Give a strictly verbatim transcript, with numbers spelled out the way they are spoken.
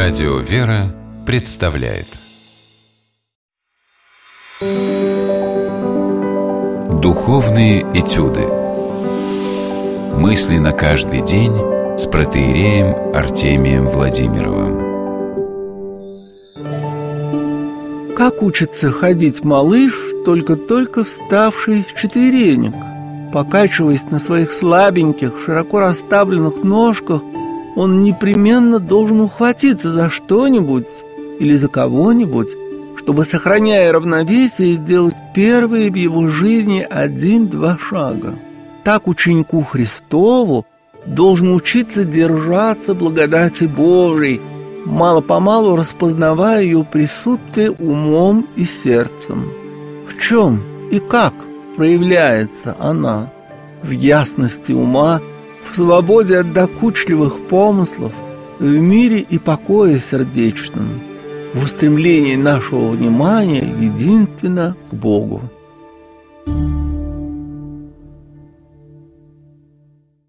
Радио «Вера» представляет Духовные этюды. Мысли на каждый день с протоиереем Артемием Владимировым. Как учится ходить малыш, только-только вставший с четверенек? Покачиваясь на своих слабеньких, широко расставленных ножках, он непременно должен ухватиться за что-нибудь или за кого-нибудь, чтобы, сохраняя равновесие, сделать первые в его жизни один-два шага. Так ученику Христову должен учиться держаться благодати Божией, мало-помалу распознавая ее присутствие умом и сердцем. В чем и как проявляется она? В ясности ума, в свободе от докучливых помыслов, в мире и покое сердечном, в устремлении нашего внимания единственно к Богу.